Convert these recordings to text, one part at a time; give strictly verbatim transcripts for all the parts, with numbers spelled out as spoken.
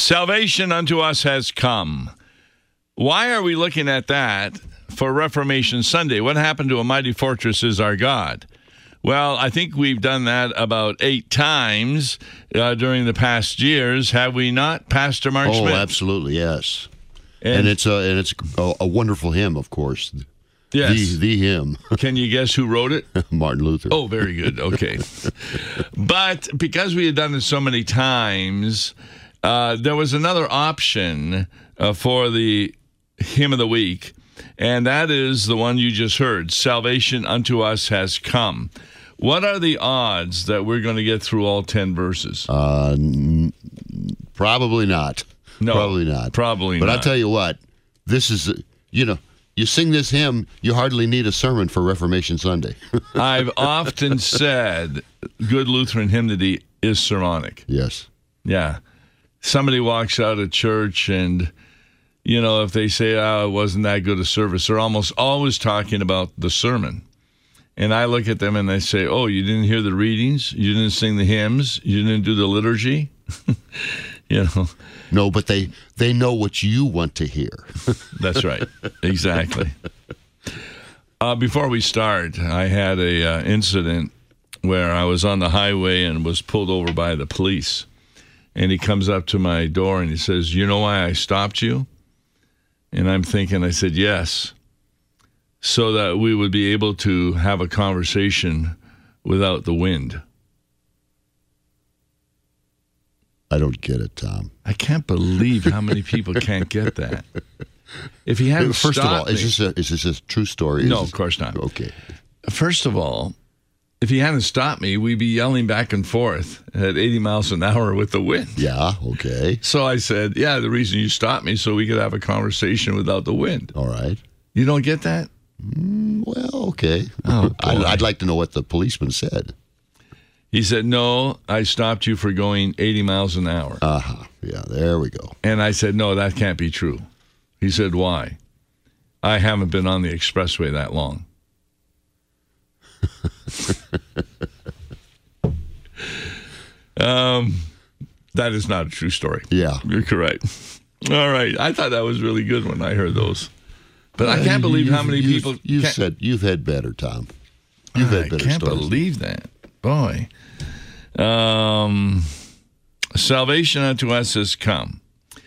Salvation unto us has come. Why are we looking at that for Reformation Sunday? What happened to a mighty fortress is our God? Well, I think we've done that about eight times uh, during the past years, have we not, Pastor Mark oh, Smith? Oh, absolutely, yes. And, and it's a and it's a, a wonderful hymn, of course. Yes. The, the hymn. Can you guess who wrote it? Martin Luther. Oh, very good. Okay. But because we had done it so many times, uh, there was another option uh, for the hymn of the week, and that is the one you just heard, Salvation unto us has come. What are the odds that we're going to get through all ten verses? Uh, n- probably not. No, probably not. Probably but not. But I'll tell you what, this is, you know, you sing this hymn, you hardly need a sermon for Reformation Sunday. I've often said good Lutheran hymnody is sermonic. Yes. Yeah. Somebody walks out of church and, you know, if they say, oh, it wasn't that good a service, they're almost always talking about the sermon. And I look at them and I say, oh, you didn't hear the readings? You didn't sing the hymns? You didn't do the liturgy? You know. No, but they, they know what you want to hear. That's right. Exactly. Uh, before we start, I had a uh, incident where I was on the highway and was pulled over by the police. And he comes up to my door and he says, you know why I stopped you? And I'm thinking, I said, yes, so that we would be able to have a conversation without the wind. I don't get it, Tom. I can't believe how many people can't get that. If he hadn't First of all, stopped me, is this a is this a true story? Is no, this, of course not. Okay. First of all, if he hadn't stopped me, we'd be yelling back and forth at eighty miles an hour with the wind. Yeah, okay. So I said, yeah, the reason you stopped me so we could have a conversation without the wind. All right. You don't get that? Mm, well, okay. Oh, I'd, I'd like to know what the policeman said. He said, no, I stopped you for going eighty miles an hour. Uh-huh. Yeah, there we go. And I said, no, that can't be true. He said, why? I haven't been on the expressway that long. um, that is not a true story. Yeah. You're correct. All right. I thought that was really good when I heard those. But I can't believe how many you've, people... You can't, said you've had better, Tom. You've had I better can't stories. believe that. Boy. Um, salvation unto us has come.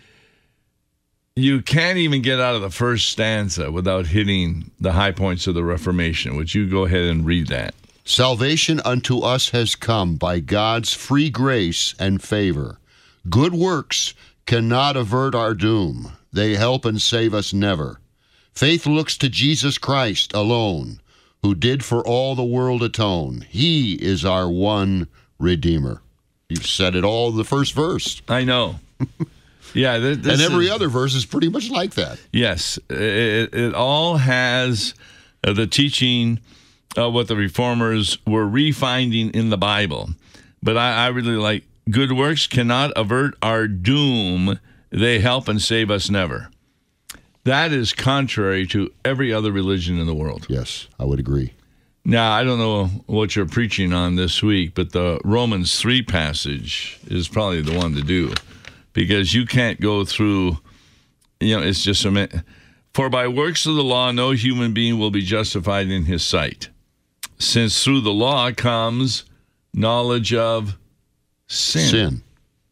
You can't even get out of the first stanza without hitting the high points of the Reformation. Would you go ahead and read that? Salvation unto us has come by God's free grace and favor. Good works cannot avert our doom. They help and save us never. Faith looks to Jesus Christ alone, who did for all the world atone. He is our one Redeemer. You've said it all in the first verse. I know. Yeah, th- this and every is, other verse is pretty much like that. Yes, it, it all has uh, the teaching of what the Reformers were refinding in the Bible. But I, I really like, good works cannot avert our doom. They help and save us never. That is contrary to every other religion in the world. Yes, I would agree. Now, I don't know what you're preaching on this week, but the Romans three passage is probably the one to do, because you can't go through, you know, it's just a, for by works of the law, no human being will be justified in his sight, since through the law comes knowledge of sin. Sin.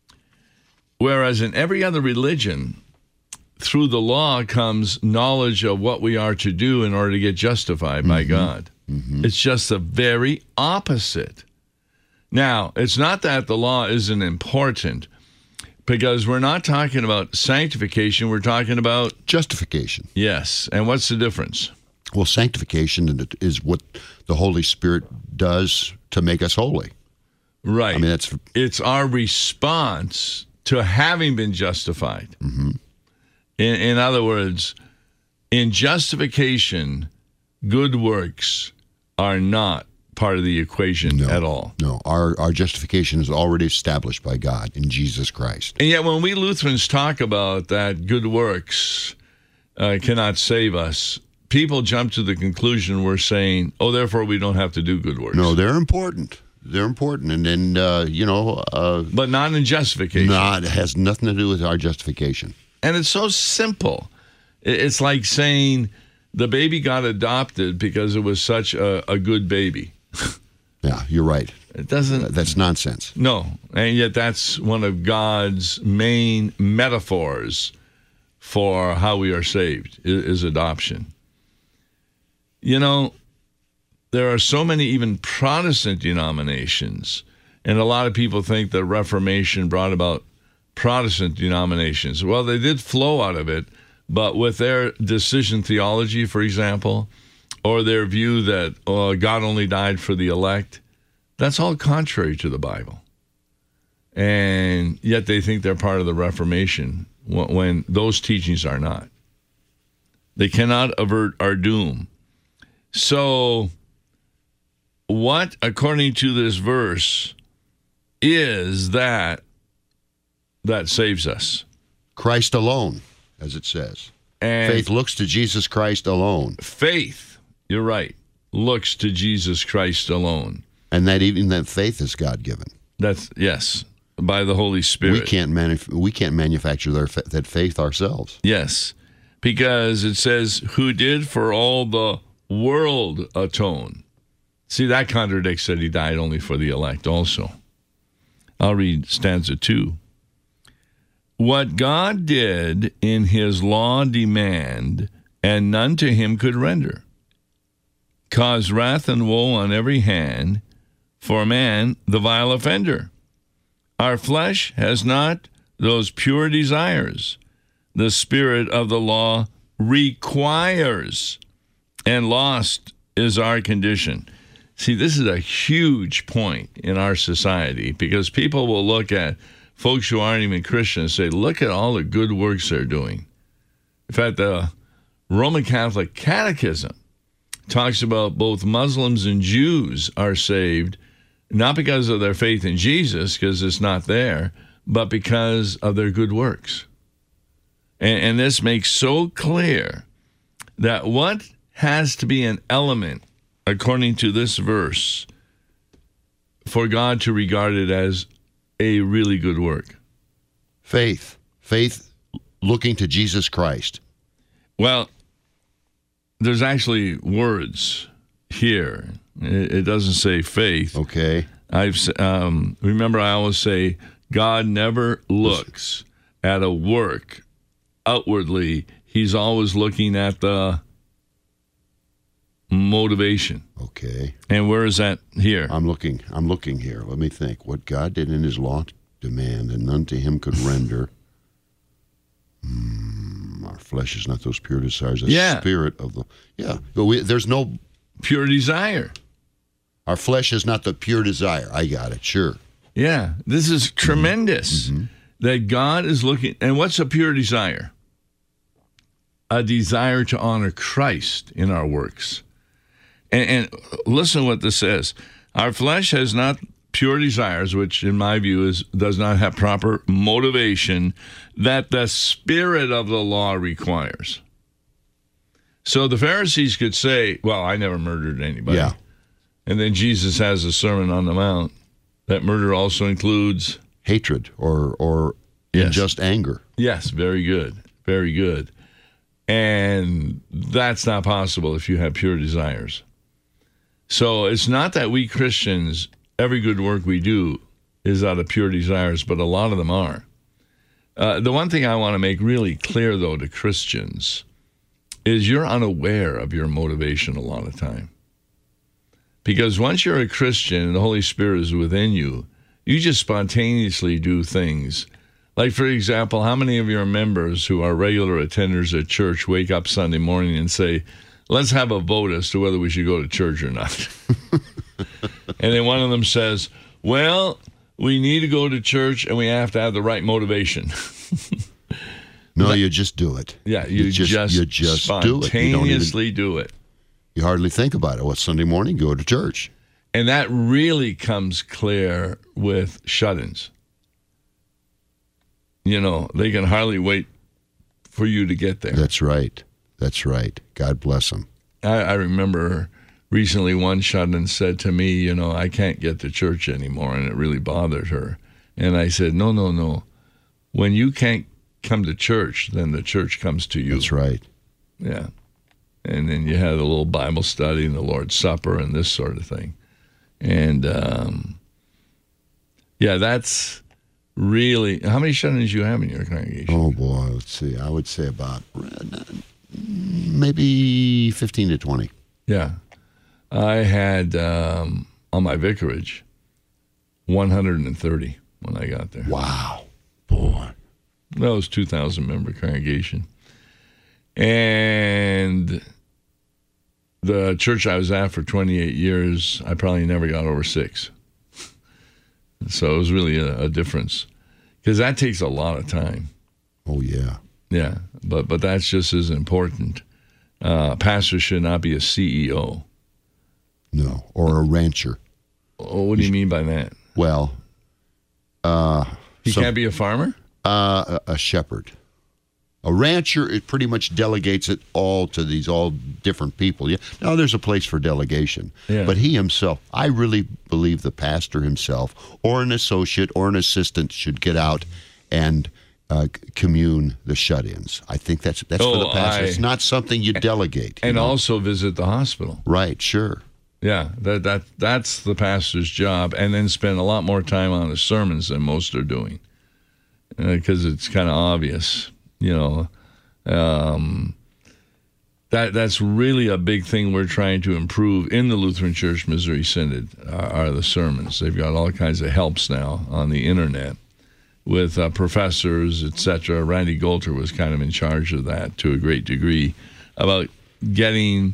Whereas in every other religion, through the law comes knowledge of what we are to do in order to get justified mm-hmm. by God. Mm-hmm. It's just the very opposite. Now, it's not that the law isn't important, because we're not talking about sanctification, we're talking about justification. Yes. And what's the difference? Well, sanctification is what the Holy Spirit does to make us holy. Right. I mean, that's it's our response to having been justified. Mm-hmm. In, in other words, in justification, good works are not part of the equation no, at all. No, our, our justification is already established by God in Jesus Christ. And yet when we Lutherans talk about that good works uh, cannot save us, people jump to the conclusion we're saying, oh, therefore we don't have to do good works. No, they're important. They're important, and then uh, you know, uh, but not in justification. not it has nothing to do with our justification. And it's so simple. It- It's like saying the baby got adopted because it was such a, a good baby. Yeah, you're right. It doesn't. That's nonsense. No, and yet that's one of God's main metaphors for how we are saved, i- is adoption. You know, there are so many even Protestant denominations, and a lot of people think the Reformation brought about Protestant denominations. Well, they did flow out of it, but with their decision theology, for example, or their view that uh, God only died for the elect, that's all contrary to the Bible. And yet they think they're part of the Reformation when, when those teachings are not. They cannot avert our doom. So, what, according to this verse, is that that saves us? Christ alone, as it says. And Faith looks to Jesus Christ alone. faith, you're right, looks to Jesus Christ alone. And that even that faith is God-given. That's, yes, by the Holy Spirit. We can't manuf- we can't manufacture their fa- that faith ourselves. Yes, because it says, who did for all the world atone. See, that contradicts that he died only for the elect also. I'll read stanza two. What God did in his law demand, and none to him could render, caused wrath and woe on every hand, for man the vile offender. Our flesh has not those pure desires the spirit of the law requires, and lost is our condition. See, this is a huge point in our society, because people will look at folks who aren't even Christians and say, look at all the good works they're doing. In fact, the Roman Catholic Catechism talks about both Muslims and Jews are saved, not because of their faith in Jesus, because it's not there, but because of their good works. And, and this makes so clear that what has to be an element, according to this verse, for God to regard it as a really good work. Faith. Faith looking to Jesus Christ. Well, there's actually words here. It, it doesn't say faith. Okay. I've um, remember I always say God never looks at a work outwardly. He's always looking at the motivation. Okay. And where is that here? I'm looking. I'm looking here. Let me think. What God did in his law demand, and none to him could render. Mm, our flesh is not those pure desires. The Yeah. spirit of the yeah. But we, there's no. Pure desire. Our flesh is not the pure desire. I got it. Sure. Yeah, this is tremendous Mm-hmm. that God is looking. And what's a pure desire? A desire to honor Christ in our works. And, and listen what this says. Our flesh has not pure desires, which in my view is does not have proper motivation that the spirit of the law requires. So the Pharisees could say, well, I never murdered anybody. Yeah. And then Jesus has a Sermon on the Mount that murder also includes... Hatred or or Yes. unjust anger. Yes, very good. Very good. And that's not possible if you have pure desires. So it's not that we Christians, every good work we do is out of pure desires, but a lot of them are. Uh, the one thing I want to make really clear, though, to Christians is you're unaware of your motivation a lot of time. Because once you're a Christian and the Holy Spirit is within you, you just spontaneously do things. Like, for example, how many of your members who are regular attenders at church wake up Sunday morning and say, let's have a vote as to whether we should go to church or not? And then one of them says, well, we need to go to church and we have to have the right motivation. No, you just do it. Yeah, you, You just- just, you just do it. You don't even- spontaneously do it. You hardly think about it. What, Sunday morning? Go to church. And that really comes clear with shut-ins. You know, they can hardly wait for you to get there. That's right. That's right. God bless them. I, I remember recently one shut-in said to me, you know, I can't get to church anymore, and it really bothered her. And I said, no, no, no. When you can't come to church, then the church comes to you. That's right. Yeah. And then you had a little Bible study and the Lord's Supper and this sort of thing. And, um, yeah, that's really... How many shut-ins do you have in your congregation? Oh, boy. Let's see. I would say about maybe fifteen to twenty. Yeah. I had, um, on my vicarage, one hundred thirty when I got there. Wow. Boy. That was two thousand member congregation. And the church I was at for twenty-eight years, I probably never got over six. So it was really a, a difference. Because that takes a lot of time. Oh, yeah. Yeah, but but that's just as important. Uh, pastor should not be a C E O. No, or a rancher. Oh, what do you mean by that? Well, uh, He so- can't be a farmer? Uh, a, a shepherd. A rancher, it pretty much delegates it all to these all different people. Yeah. Now, there's a place for delegation. Yeah. But he himself, I really believe the pastor himself or an associate or an assistant should get out and uh, commune the shut-ins. I think that's that's for the Oh, pastor. I- It's not something you delegate. you And know? also visit the hospital. Right, sure. Yeah, that that that's the pastor's job, and then spend a lot more time on the sermons than most are doing, because uh, it's kind of obvious, you know. Um, that that's really a big thing we're trying to improve in the Lutheran Church Missouri Synod are, are the sermons. They've got all kinds of helps now on the internet with uh, professors, et cetera. Randy Golter was kind of in charge of that to a great degree, about getting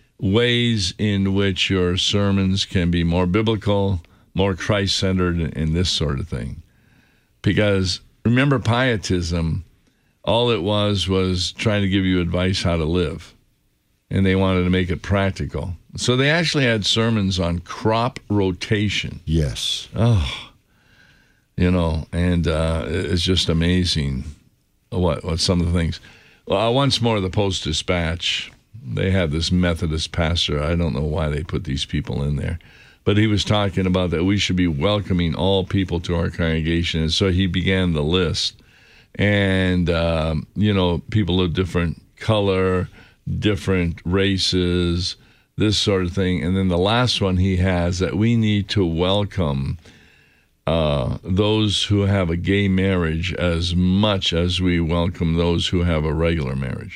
ways in which your sermons can be more biblical, more Christ-centered, and this sort of thing. Because remember, pietism, all it was was trying to give you advice how to live. And they wanted to make it practical. So they actually had sermons on crop rotation. Yes. Oh, you know, and uh, it's just amazing what, what some of the things. Well, once more, the Post-Dispatch, they had this Methodist pastor. I don't know why they put these people in there. But he was talking about that we should be welcoming all people to our congregation. And so he began the list. And, um, you know, people of different color, different races, this sort of thing. And then the last one he has that we need to welcome uh, those who have a gay marriage as much as we welcome those who have a regular marriage.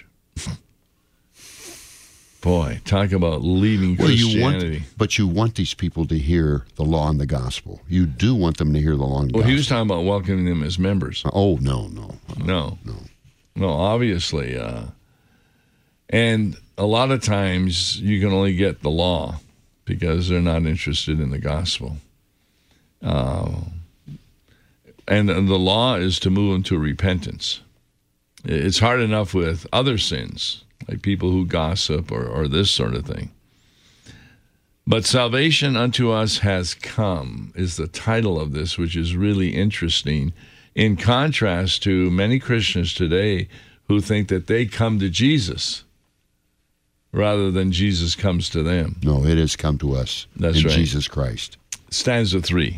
Boy, talk about leaving Well, you Christianity. want, but you want these people to hear the law and the gospel. You do want them to hear the law and the well, gospel. he was talking about welcoming them as members. Oh, no, no. No. No. No, obviously. Uh, and a lot of times you can only get the law because they're not interested in the gospel. Uh, and the law is to move them to repentance. It's hard enough with other sins, like people who gossip or, or this sort of thing. But salvation unto us has come is the title of this, which is really interesting, in contrast to many Christians today who think that they come to Jesus rather than Jesus comes to them. No, it has come to us That's in right. Jesus Christ. Stanza three.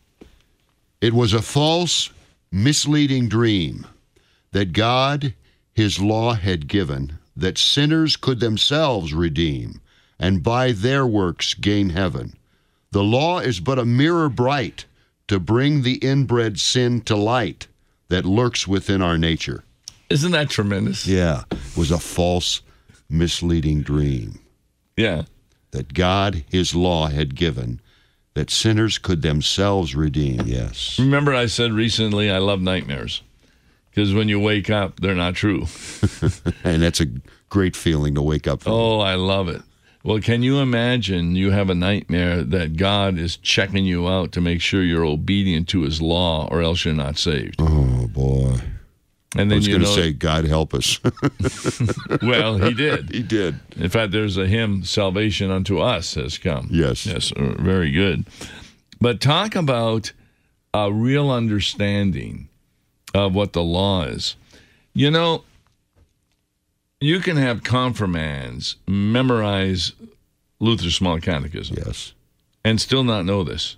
It was a false, misleading dream that God, his law had given, that sinners could themselves redeem, and by their works gain heaven. The law is but a mirror bright to bring the inbred sin to light that lurks within our nature. Isn't that tremendous? Yeah, it was a false, misleading dream Yeah. that God, his law, had given, that sinners could themselves redeem. Yes. Remember I said recently I love nightmares because when you wake up, they're not true. And that's a great feeling to wake up from. Oh, I love it. Well, can you imagine you have a nightmare that God is checking you out to make sure you're obedient to his law or else you're not saved? Oh, boy. And I then was you going to know, say, God help us. well, he did. He did. In fact, there's a hymn, Salvation Unto Us has come. Yes. Yes, uh, very good. But talk about a real understanding of what the law is. You know, you can have confirmands memorize Luther's Small Catechism. Yes. And still not know this.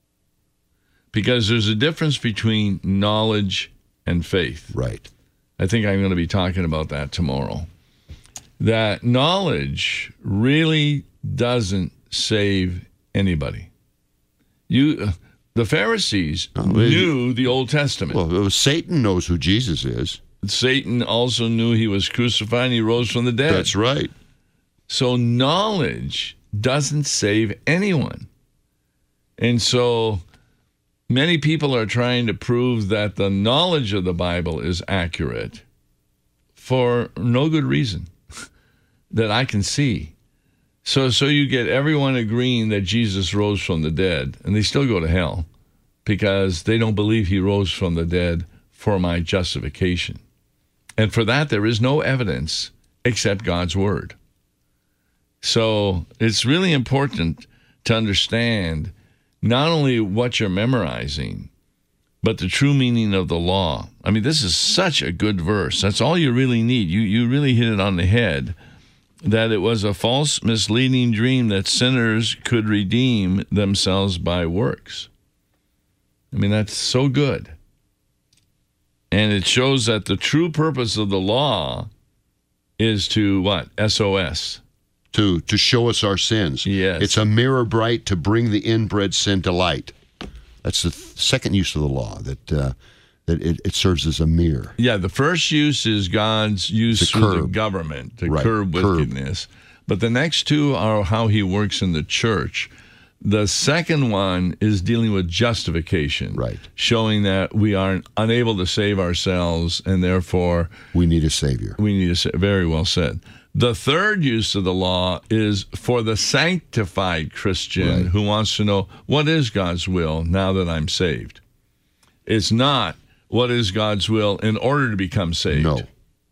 Because there's a difference between knowledge and faith. Right. I think I'm going to be talking about that tomorrow. That knowledge really doesn't save anybody. You, the Pharisees No, knew the Old Testament. Well, Satan knows who Jesus is. Satan also knew he was crucified and he rose from the dead. That's right. So knowledge doesn't save anyone. And so many people are trying to prove that the knowledge of the Bible is accurate for no good reason that I can see. So so you get everyone agreeing that Jesus rose from the dead, and they still go to hell because they don't believe he rose from the dead for my justification. And for that, there is no evidence except God's word. So it's really important to understand not only what you're memorizing, but the true meaning of the law. I mean, this is such a good verse. That's all you really need. You you really hit it on the head, that it was a false, misleading dream that sinners could redeem themselves by works. I mean, that's so good. And it shows that the true purpose of the law is to what? S O S. To, to show us our sins. Yes. It's a mirror bright to bring the inbred sin to light. That's the th- second use of the law, that uh, that it, it serves as a mirror. Yeah, the first use is God's use To through curb. the government to Right, curb curb. wickedness. But the next two are how he works in the church. The second one is dealing with justification, Right. showing that we are unable to save ourselves and therefore We need a Savior. we need to say, very well said. The third use of the law is for the sanctified Christian Right. who wants to know, what is God's will now that I'm saved? It's not, what is God's will in order to become saved? No.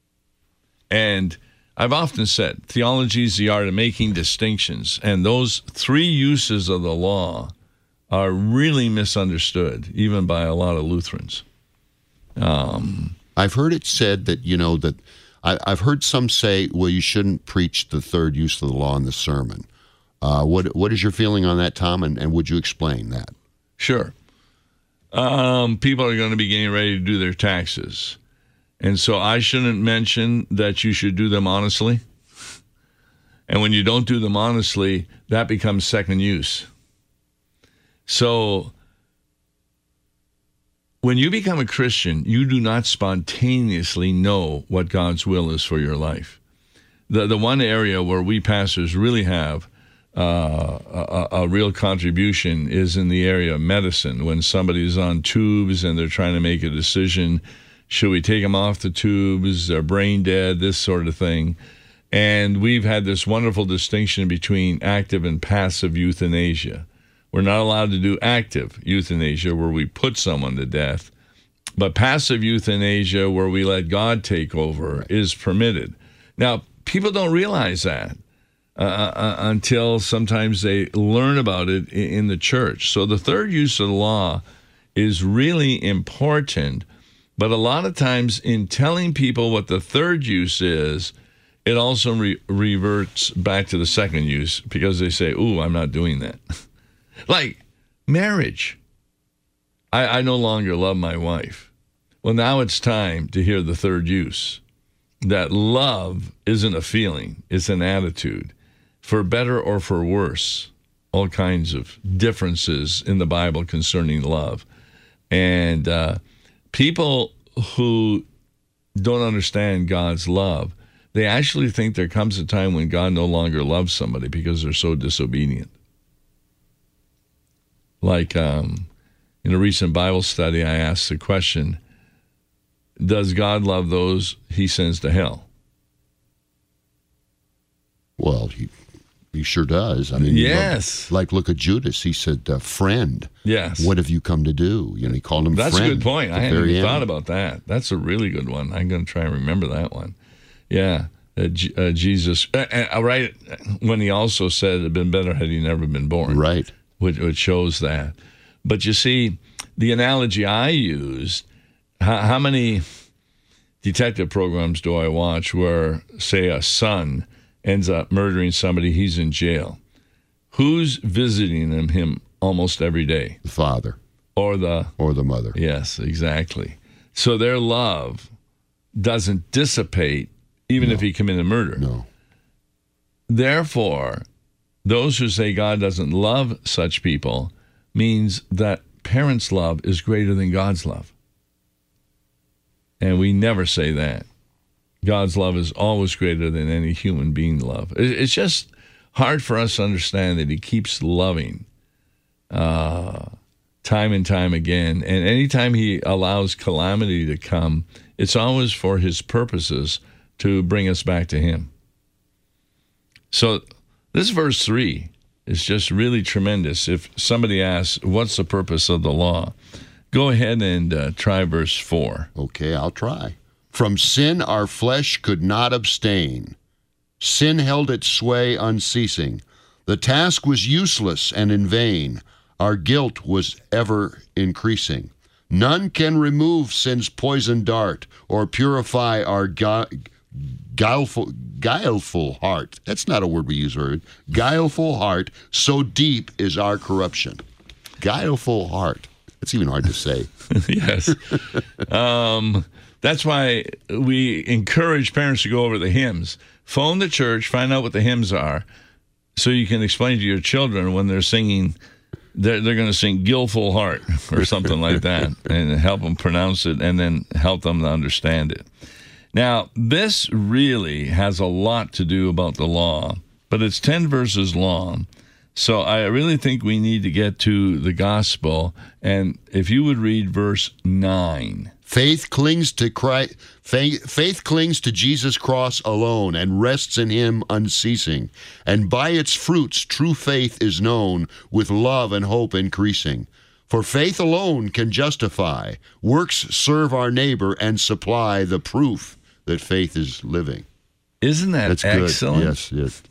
And I've often said, theology is the art of making distinctions, and those three uses of the law are really misunderstood, even by a lot of Lutherans. Um, I've heard it said that, you know, that I, I've heard some say, well, you shouldn't preach the third use of the law in the sermon. Uh, what What is your feeling on that, Tom, and, and would you explain that? Sure. Um, people are going to be getting ready to do their taxes. And so I shouldn't mention that you should do them honestly. And when you don't do them honestly, that becomes second use. So when you become a Christian, you do not spontaneously know what God's will is for your life. The the one area where we pastors really have uh, a, a real contribution is in the area of medicine. When somebody's on tubes and they're trying to make a decision, should we take them off the tubes? They're brain dead, this sort of thing. And we've had this wonderful distinction between active and passive euthanasia. We're not allowed to do active euthanasia where we put someone to death, but passive euthanasia where we let God take over is permitted. Now, people don't realize that uh, uh, until sometimes they learn about it in, in the church. So the third use of the law is really important, but a lot of times in telling people what the third use is, it also re- reverts back to the second use because they say, ooh, I'm not doing that. Like marriage. I, I no longer love my wife. Well, now it's time to hear the third use. That love isn't a feeling, it's an attitude. For better or for worse, all kinds of differences in the Bible concerning love. And uh, people who don't understand God's love, they actually think there comes a time when God no longer loves somebody because they're so disobedient. Like um, in a recent Bible study, I asked the question, does God love those he sends to hell? Well, he, he sure does. I mean, yes. Look, like, look at Judas. He said, uh, friend, yes. What have you come to do? You know, he called him That's friend. a good point. I hadn't even thought about that. That's a really good one. I'm going to try and remember that one. Yeah. Uh, G- uh, Jesus, uh, uh, right when he also said it had been better had he never been born. Right. Which, which shows that. But you see, the analogy I used, how, how many detective programs do I watch where, say, a son ends up murdering somebody, he's in jail. who's visiting him, him almost every day? The father. Or the... Or the mother. Yes, exactly. So their love doesn't dissipate even No. if he committed murder. No. Therefore, those who say God doesn't love such people means that parents' love is greater than God's love. And we never say that. God's love is always greater than any human being love. It's just hard for us to understand that he keeps loving uh, time and time again. And anytime he allows calamity to come, it's always for his purposes to bring us back to him. So this verse three is just really tremendous. If somebody asks, what's the purpose of the law? Go ahead and uh, try verse four. Okay, I'll try. From sin our flesh could not abstain. Sin held its sway unceasing. The task was useless and in vain. Our guilt was ever increasing. None can remove sin's poison dart or purify our gu- guileful, guileful heart. That's not a word we use, word. Guileful heart, so deep is our corruption. Guileful heart. It's even hard to say. Yes. um, that's why we encourage parents to go over the hymns. Phone the church, find out what the hymns are, so you can explain to your children when they're singing, they're, they're going to sing Guileful Heart or something like that, and help them pronounce it and then help them to understand it. Now, this really has a lot to do about the law, but it's ten verses long. So I really think we need to get to the gospel. And if you would read verse nine. Faith clings to Christ, faith, faith clings to Jesus' cross alone and rests in him unceasing. And by its fruits true faith is known, with love and hope increasing. For faith alone can justify. Works serve our neighbor and supply the proof that faith is living. Isn't that That's excellent? good. Yes, yes.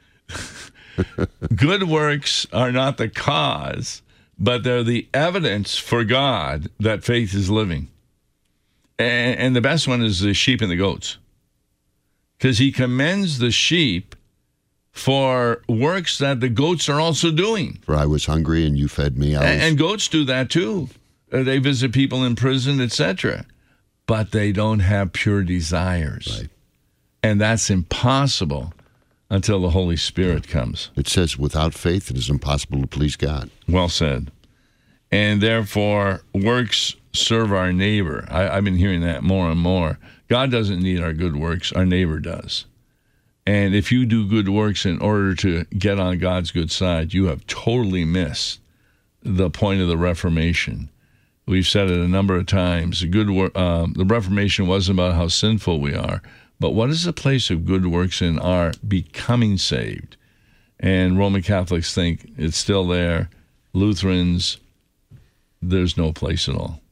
Good works are not the cause, but they're the evidence for God that faith is living. And, and the best one is the sheep and the goats. Because he commends the sheep for works that the goats are also doing. For I was hungry and you fed me. I was... And, and goats do that too. Uh, They visit people in prison, et cetera. But they don't have pure desires. Right. And that's impossible until the Holy Spirit comes. It says, without faith, it is impossible to please God. Well said. And therefore, works serve our neighbor. I, I've been hearing that more and more. God doesn't need our good works. Our neighbor does. And if you do good works in order to get on God's good side, you have totally missed the point of the Reformation. We've said it a number of times. The, good wor- uh, the Reformation wasn't about how sinful we are, but what is the place of good works in our becoming saved? And Roman Catholics think it's still there. Lutherans, there's no place at all.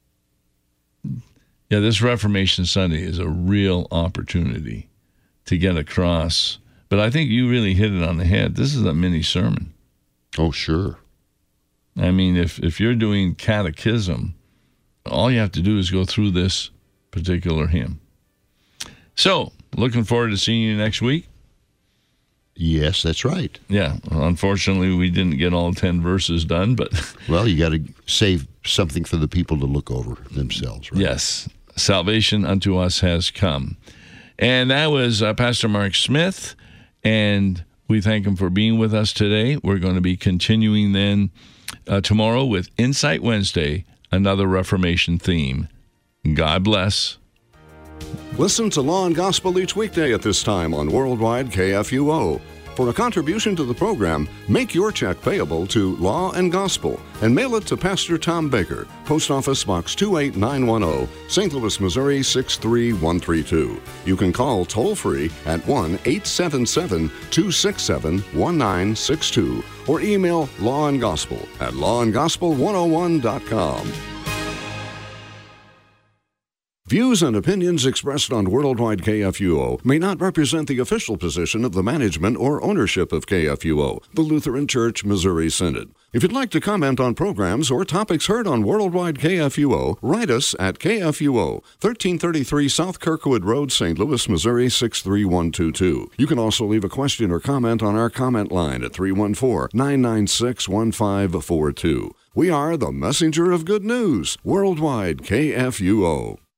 Yeah, this Reformation Sunday is a real opportunity to get across. But I think you really hit it on the head. This is a mini sermon. Oh, sure. I mean, if, if you're doing catechism, all you have to do is go through this particular hymn. So, looking forward to seeing you next week. Yes, that's right. Yeah, well, unfortunately, we didn't get all ten verses done, but... Well, you got to save something for the people to look over themselves, right? Yes, salvation unto us has come. And that was uh, Pastor Mark Smith, and we thank him for being with us today. We're going to be continuing then uh, tomorrow with Insight Wednesday, another Reformation theme. God bless. Listen to Law and Gospel each weekday at this time on Worldwide K F U O. For a contribution to the program, make your check payable to Law and Gospel and mail it to Pastor Tom Baker, Post Office Box two eight nine one zero, Saint Louis, Missouri six three one three two. You can call toll-free at one eight seven seven, two six seven, one nine six two or email Law and Gospel at law and gospel one oh one dot com. Views and opinions expressed on Worldwide K F U O may not represent the official position of the management or ownership of K F U O, the Lutheran Church Missouri Synod. If you'd like to comment on programs or topics heard on Worldwide K F U O, write us at K F U O, thirteen thirty-three South Kirkwood Road, Saint Louis, Missouri, six three one two two. You can also leave a question or comment on our comment line at three one four, nine nine six, one five four two. We are the messenger of good news, Worldwide K F U O.